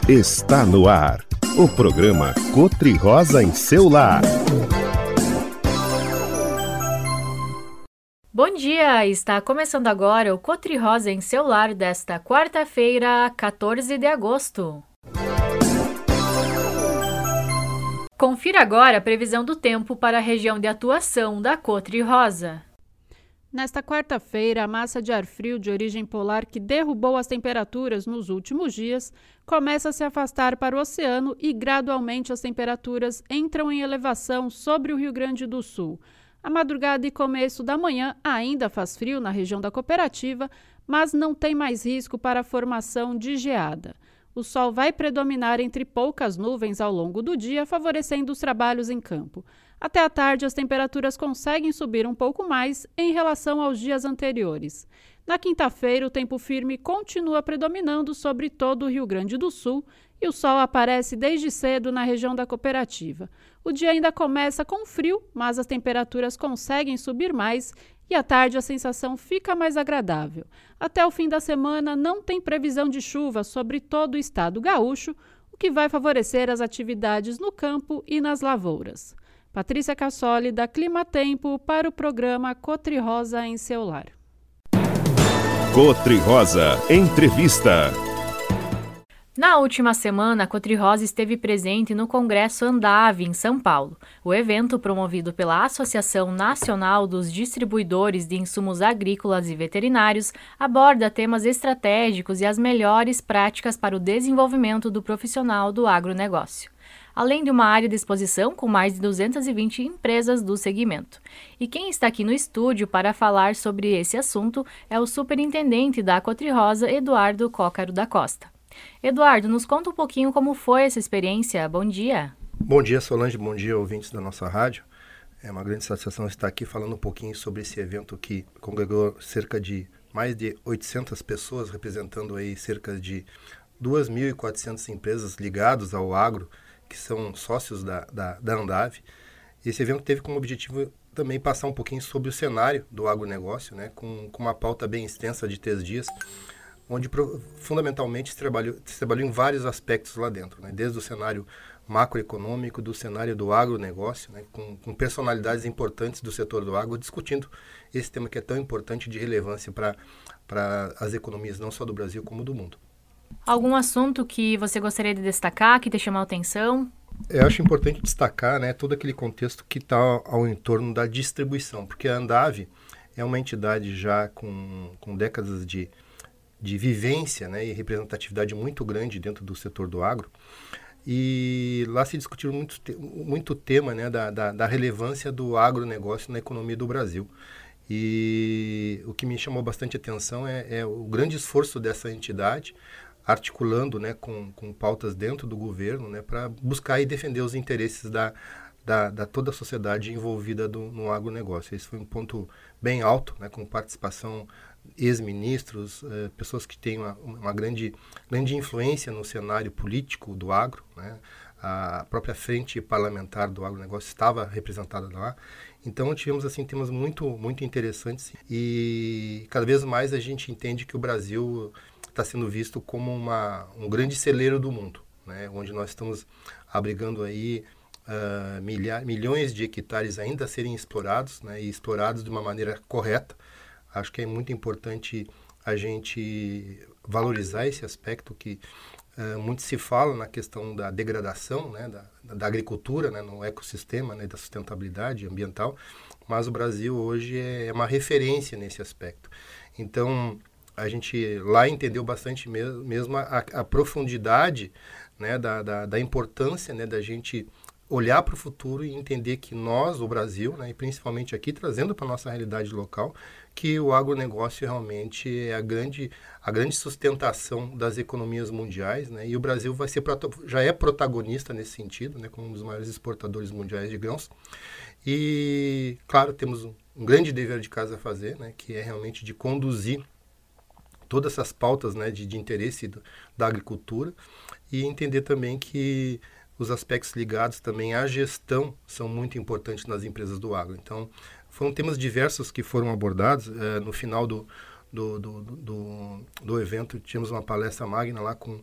Está no ar, o programa Cotri-Rosa em seu lar. Bom dia, está começando agora o Cotri-Rosa em seu lar desta quarta-feira, 14 de agosto. Confira agora a previsão do tempo para a região de atuação da Cotri-Rosa. Nesta quarta-feira, a massa de ar frio de origem polar que derrubou as temperaturas nos últimos dias começa a se afastar para o oceano e gradualmente as temperaturas entram em elevação sobre o Rio Grande do Sul. A madrugada e começo da manhã ainda faz frio na região da Cooperativa, mas não tem mais risco para a formação de geada. O sol vai predominar entre poucas nuvens ao longo do dia, favorecendo os trabalhos em campo. Até à tarde, as temperaturas conseguem subir um pouco mais em relação aos dias anteriores. Na quinta-feira, o tempo firme continua predominando sobre todo o Rio Grande do Sul e o sol aparece desde cedo na região da Cooperativa. O dia ainda começa com frio, mas as temperaturas conseguem subir mais e à tarde a sensação fica mais agradável. Até o fim da semana não tem previsão de chuva sobre todo o estado gaúcho, o que vai favorecer as atividades no campo e nas lavouras. Patrícia Cassoli, da Clima Tempo, para o programa Cotri-Rosa em seu lar. Cotri-Rosa Entrevista. Na última semana, a Cotri-Rosa esteve presente no Congresso Andave, em São Paulo. O evento, promovido pela Associação Nacional dos Distribuidores de Insumos Agrícolas e Veterinários, aborda temas estratégicos e as melhores práticas para o desenvolvimento do profissional do agronegócio, além de uma área de exposição com mais de 220 empresas do segmento. E quem está aqui no estúdio para falar sobre esse assunto é o superintendente da Cotri-Rosa, Eduardo Cócaro da Costa. Eduardo, nos conta um pouquinho como foi essa experiência. Bom dia. Bom dia, Solange. Bom dia, ouvintes da nossa rádio. É uma grande satisfação estar aqui falando um pouquinho sobre esse evento que congregou cerca de mais de 800 pessoas, representando aí cerca de 2.400 empresas ligadas ao agro, que são sócios da Andave. Esse evento teve como objetivo também passar um pouquinho sobre o cenário do agronegócio, né, com uma pauta bem extensa de 3 dias, onde fundamentalmente se trabalhou em vários aspectos lá dentro, né, desde o cenário macroeconômico, do cenário do agronegócio, né, com personalidades importantes do setor do agro, discutindo esse tema que é tão importante de relevância para as economias não só do Brasil como do mundo. Algum assunto que você gostaria de destacar, que te chamou a atenção? Eu acho importante destacar, né, todo aquele contexto que está ao entorno da distribuição, porque a Andave é uma entidade já com décadas de vivência, né, e representatividade muito grande dentro do setor do agro, e lá se discutiu muito tema, né, da relevância do agronegócio na economia do Brasil. E o que me chamou bastante atenção é o grande esforço dessa entidade, articulando, né, com pautas dentro do governo, né, para buscar e defender os interesses da toda a sociedade envolvida no agronegócio. Esse foi um ponto bem alto, né, com participação ex-ministros, pessoas que têm uma grande influência no cenário político do agro, né? A própria frente parlamentar do agronegócio estava representada lá. Então tivemos assim temas muito interessantes e cada vez mais a gente entende que o Brasil está sendo visto como um grande celeiro do mundo, né? Onde nós estamos abrigando aí milhões de hectares ainda a serem explorados, né? E explorados de uma maneira correta. Acho que é muito importante a gente valorizar esse aspecto que muito se fala na questão da degradação, né, da agricultura, né, no ecossistema, né, da sustentabilidade ambiental, mas o Brasil hoje é uma referência nesse aspecto. Então, a gente lá entendeu bastante mesmo a profundidade, né, da importância, né, da gente olhar para o futuro e entender que nós, o Brasil, né, e principalmente aqui, trazendo para a nossa realidade local, que o agronegócio realmente é a grande sustentação das economias mundiais, né, e o Brasil já é protagonista nesse sentido, né, como um dos maiores exportadores mundiais de grãos. E, claro, temos um grande dever de casa a fazer, né, que é realmente de conduzir todas essas pautas, né, de interesse da agricultura e entender também que os aspectos ligados também à gestão são muito importantes nas empresas do agro. Então, foram temas diversos que foram abordados. No final do evento, tínhamos uma palestra magna lá com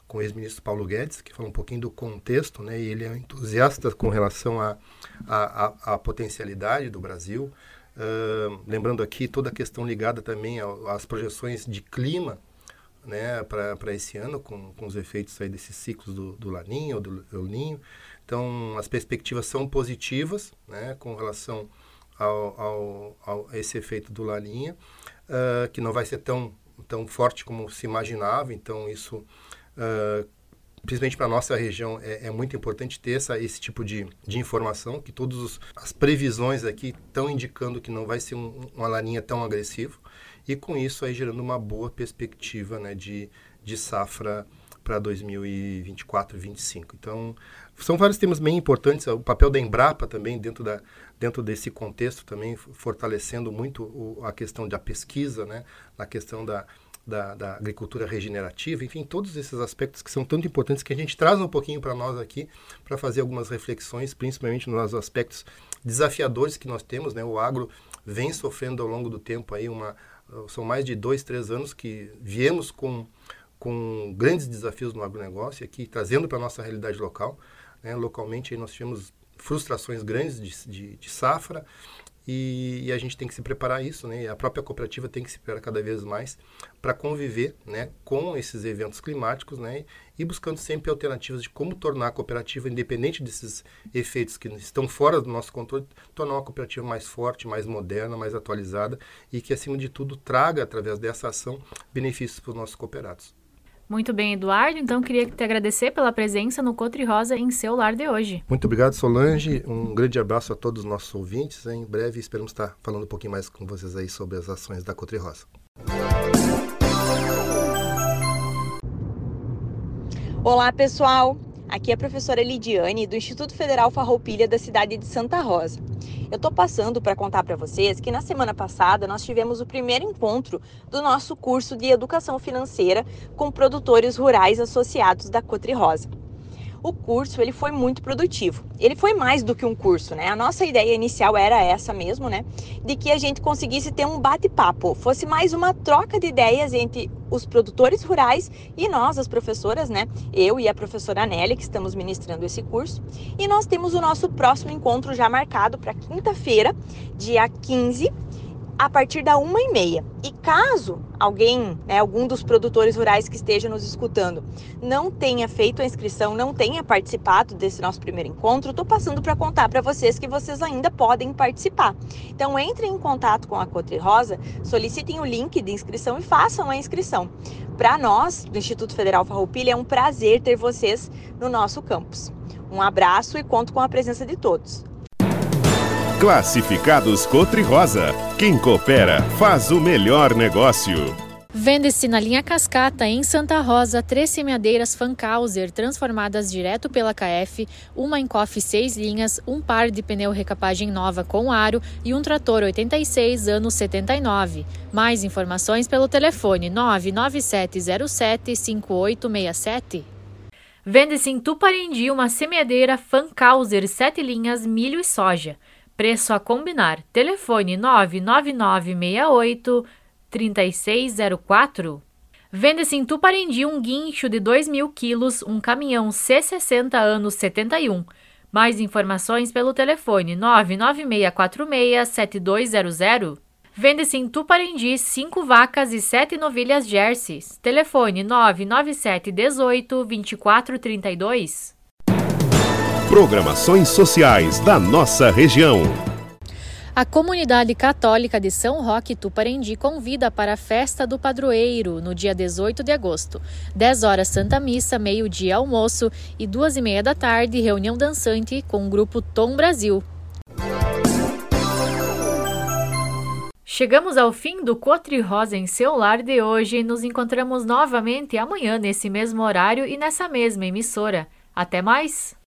o ex-ministro Paulo Guedes, que falou um pouquinho do contexto, né? E ele é um entusiasta com relação à potencialidade do Brasil. Lembrando aqui toda a questão ligada também às projeções de clima, né, para esse ano, com os efeitos aí desses ciclos do Laninha ou do El Niño. Então, as perspectivas são positivas, né, com relação a esse efeito do Laninha, que não vai ser tão forte como se imaginava. Então, isso, principalmente para a nossa região, é muito importante ter esse tipo de informação, que todas as previsões aqui estão indicando que não vai ser uma Laninha tão agressivo, e com isso aí gerando uma boa perspectiva, né, de safra para 2024 e 2025. Então, são vários temas bem importantes. O papel da Embrapa também dentro desse contexto, também fortalecendo muito a questão da pesquisa, né, na questão da agricultura regenerativa, enfim, todos esses aspectos que são tanto importantes, que a gente traz um pouquinho para nós aqui, para fazer algumas reflexões, principalmente nos aspectos desafiadores que nós temos, né? O agro vem sofrendo ao longo do tempo aí são mais de 2-3 anos que viemos com grandes desafios no agronegócio, aqui trazendo para a nossa realidade local, né? Localmente aí nós tivemos frustrações grandes de safra, e a gente tem que se preparar isso, né? E a própria cooperativa tem que se preparar cada vez mais para conviver, né, com esses eventos climáticos, né, e buscando sempre alternativas de como tornar a cooperativa, independente desses efeitos que estão fora do nosso controle, tornar uma cooperativa mais forte, mais moderna, mais atualizada, e que, acima de tudo, traga, através dessa ação, benefícios para os nossos cooperados. Muito bem, Eduardo. Então, queria te agradecer pela presença no Cotri Rosa em Seu Lar de hoje. Muito obrigado, Solange. Um grande abraço a todos os nossos ouvintes. Em breve, esperamos estar falando um pouquinho mais com vocês aí sobre as ações da Cotri Rosa. Olá, pessoal. Aqui é a professora Lidiane, do Instituto Federal Farroupilha da cidade de Santa Rosa. Eu estou passando para contar para vocês que na semana passada nós tivemos o primeiro encontro do nosso curso de Educação Financeira com produtores rurais associados da Cotri Rosa. O curso ele foi muito produtivo. Ele foi mais do que um curso, né? A nossa ideia inicial era essa mesmo, né? De que a gente conseguisse ter um bate-papo, fosse mais uma troca de ideias entre os produtores rurais e nós, as professoras, né? Eu e a professora Nélia, que estamos ministrando esse curso. E nós temos o nosso próximo encontro já marcado para quinta-feira, dia 15, a partir da 1h30. E caso alguém, né, algum dos produtores rurais que esteja nos escutando, não tenha feito a inscrição, não tenha participado desse nosso primeiro encontro, estou passando para contar para vocês que vocês ainda podem participar. Então, entrem em contato com a Cotri Rosa, solicitem o link de inscrição e façam a inscrição. Para nós, do Instituto Federal Farroupilha, é um prazer ter vocês no nosso campus. Um abraço e conto com a presença de todos. Classificados Cotri Rosa. Quem coopera faz o melhor negócio. Vende-se na linha Cascata, em Santa Rosa, 3 semeadeiras Fankhauser transformadas direto pela KF, uma Encoff 6 linhas, um par de pneu recapagem nova com aro e um trator 86 anos 79. Mais informações pelo telefone 997075867. Vende-se em Tuparendi uma semeadeira Fankhauser 7 linhas, milho e soja. Preço a combinar. Telefone 99968-3604. Vende-se em Tuparendi um guincho de 2.000 quilos, um caminhão C60 anos 71. Mais informações pelo telefone 99646-7200. Vende-se em Tuparendi 5 vacas e 7 novilhas Jerseys. Telefone 99718-2432. Programações sociais da nossa região. A comunidade católica de São Roque Tuparendi convida para a festa do padroeiro no dia 18 de agosto. 10 horas Santa Missa, meio-dia almoço e 2h30 da tarde reunião dançante com o grupo Tom Brasil. Chegamos ao fim do Cotri Rosa em Seu Lar de hoje e nos encontramos novamente amanhã nesse mesmo horário e nessa mesma emissora. Até mais!